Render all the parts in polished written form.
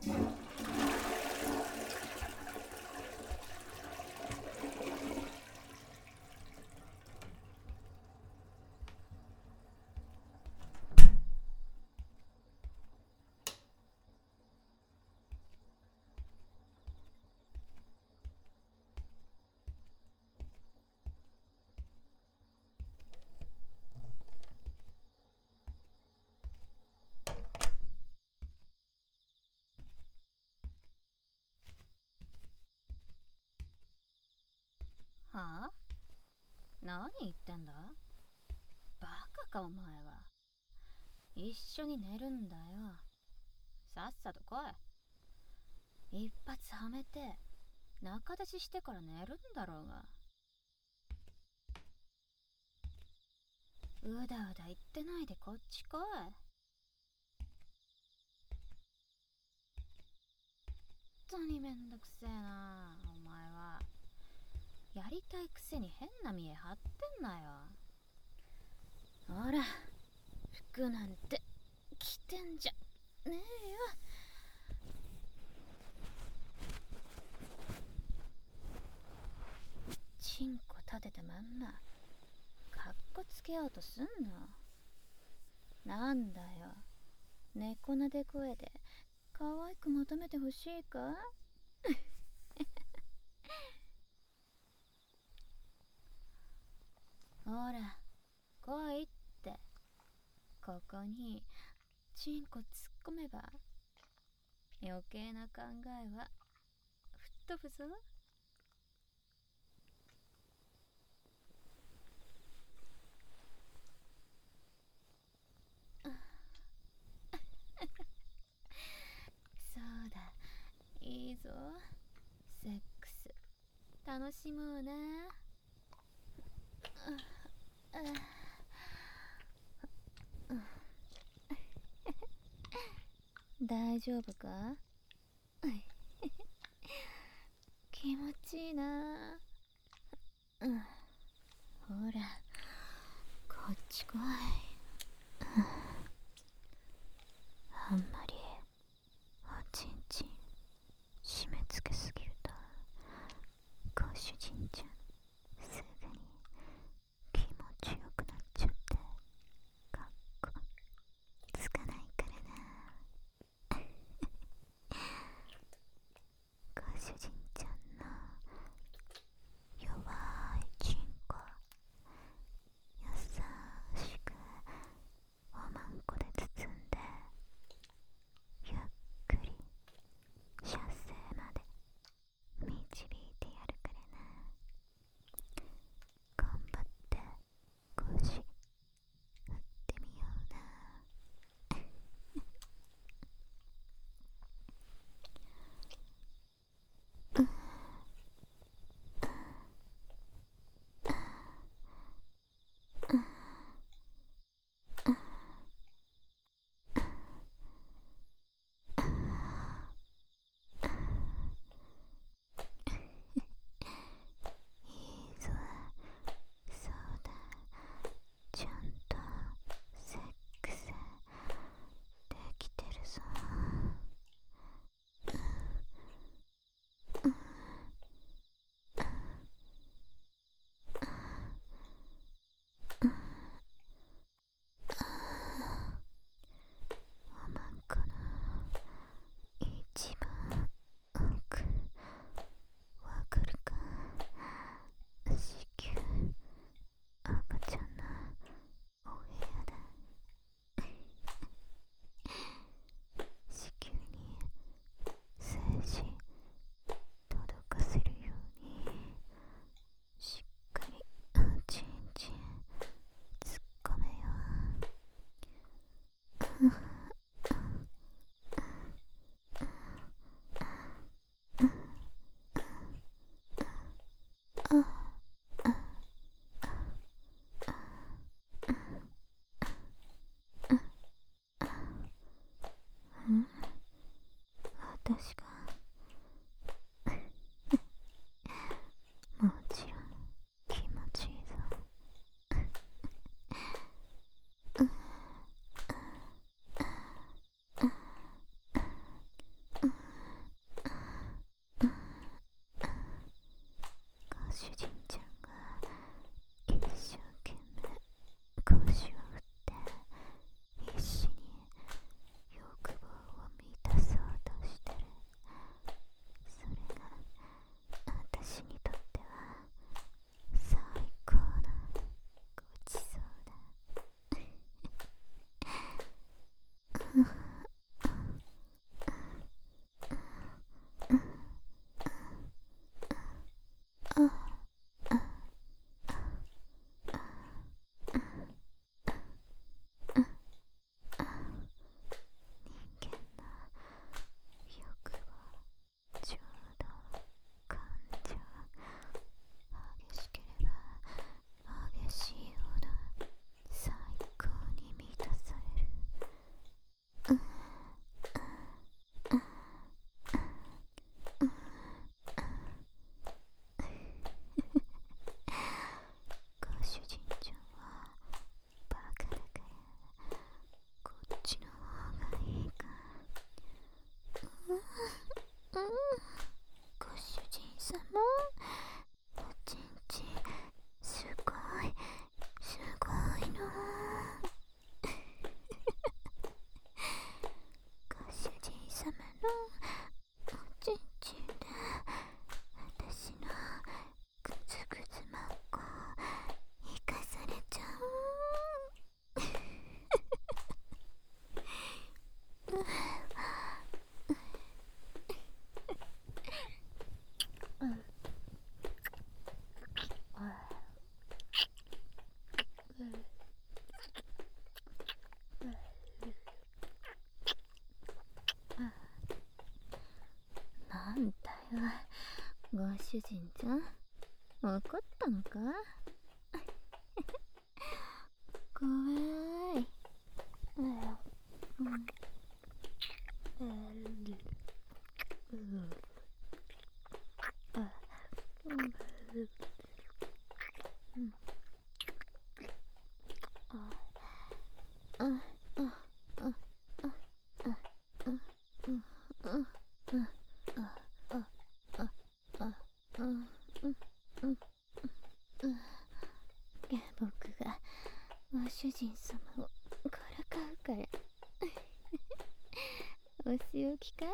はあ？何言ってんだ？バカかお前は。一緒に寝るんだよ。さっさと来い。一発はめて仲立ちしてから寝るんだろうが。うだうだ言ってないでこっち来い。本当にめんどくせえなお前は。やりたいくせに変な見え張ってんなよ。ほら、服なんて着てんじゃねえよ。チンコ立てたまんまかっこつけようとすんの。なんだよ、猫なで声で可愛く求めてほしいか？ほら来いって。ここにチンコ突っ込めば余計な考えは吹っ飛ぶぞ。そうだ、いいぞ。セックス楽しもうな。大丈夫か？気持ちいいな。ほらこっち来い。あんまりおちんちん締め付けすぎるとご主人ちゃんすぐに気持ちよくなっちゃってかっこつかないからな。ご主人ちゃんの弱いチンコ優しくおまんこで包んでゆっくり射精まで導いてやるからな。頑張って腰振ってみような。いいぞ、そうだ、ちゃんとセックスできてるぞ。おまんこの一番奥わかるか？子宮赤ちゃんのお部屋だ。子宮に精子届かせるようにしっかりおちんちん突っ込めよ。私がもちろん気持ちいいぞ。 おちんちんで私のグツグツマッコ生かされちゃう。なんだよ、ご主人ちゃん、怒ったのか？怖い。僕がご主人様をからかうからお仕置きか？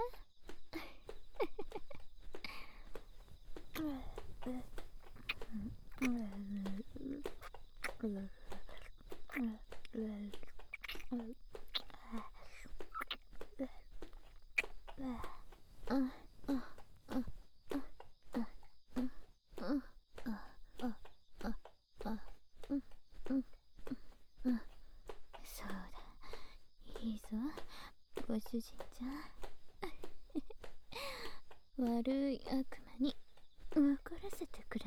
そうだ、いいぞ、ご主人ちゃん。悪い悪魔に怒らせてくれ。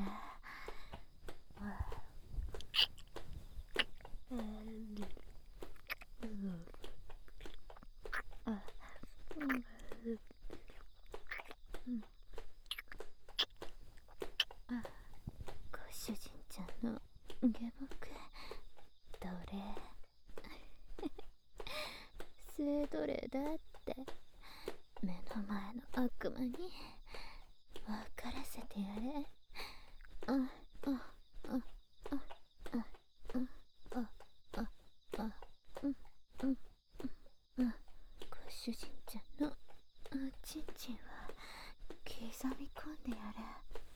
ご主人ちゃんの下僕どれ？性奴隷だって目の前の悪魔に分からせてやれ。ご主人ちゃんのおちんちんは刻み込んでやれ。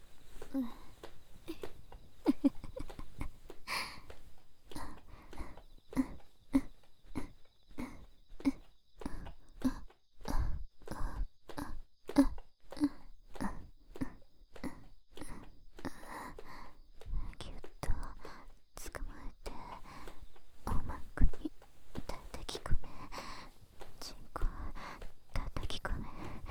ぎゅっと捕まえておまんこに叩き込め、チンコ叩き込め。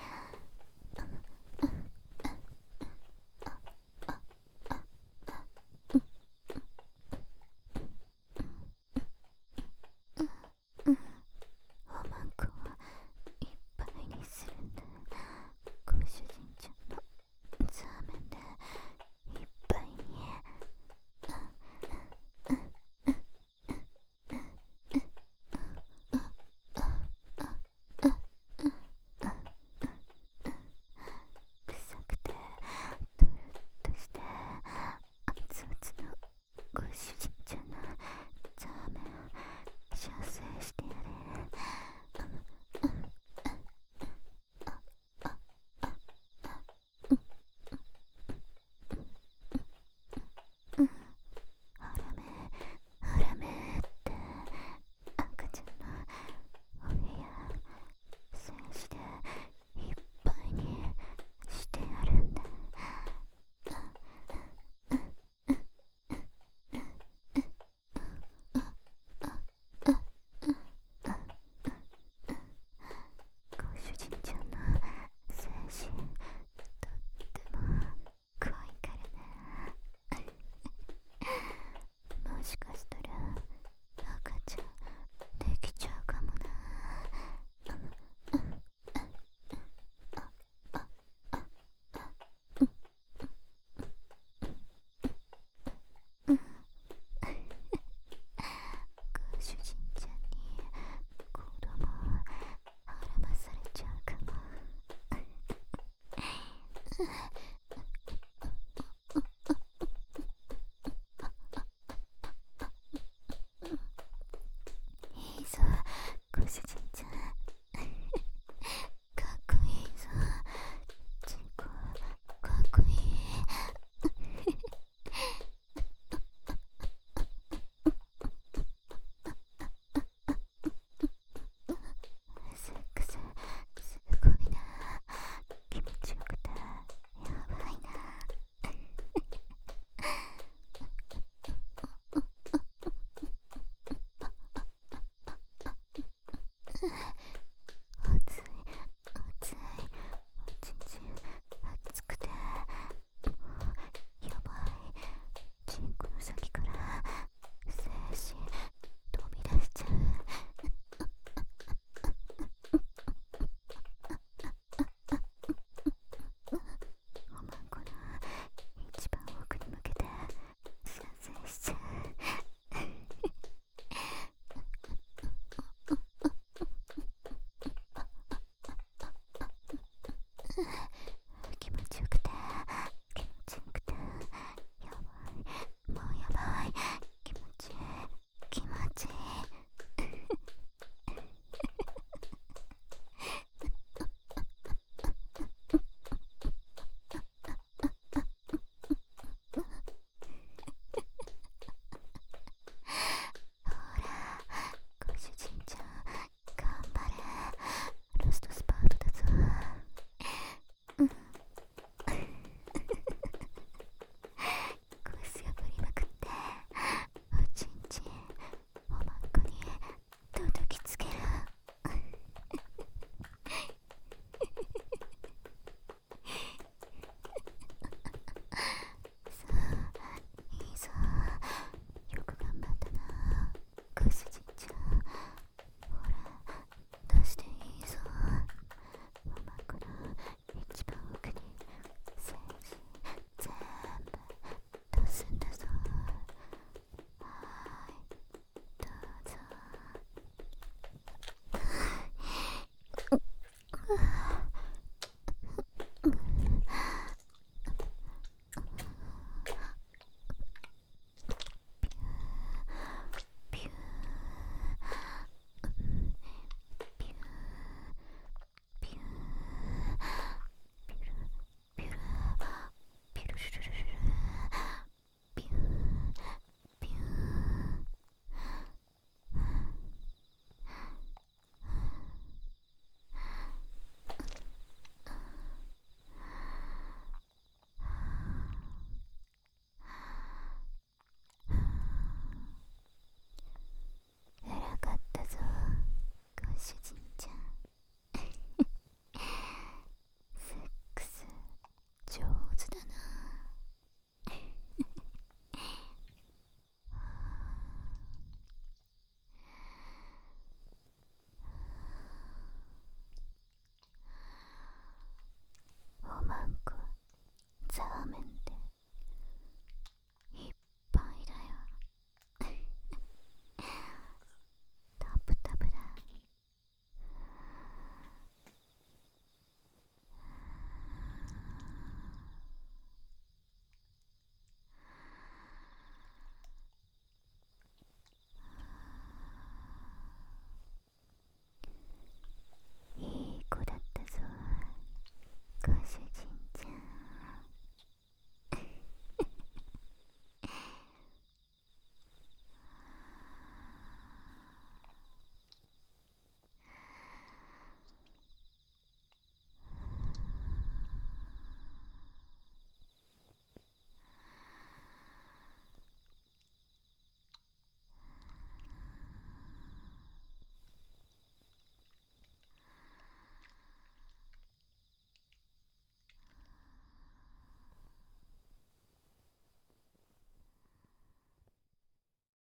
おまんこをいっぱいにするんだ。ご主人ちゃんのザーメンでいっぱいに。臭くてドロッとして熱々のご主人ちゃんのザーメンを射精してやれ。ほらめって赤ちゃんのお部屋精子でいっぱいにしてやるんだ。ご主人ちゃんの精子とっても怖いからね。もしかしたら赤ちゃんできちゃうかもな。ご主人ちゃんに子供をはらまされちゃうかも。いいぞ、ご主人ちゃん。かっこいい。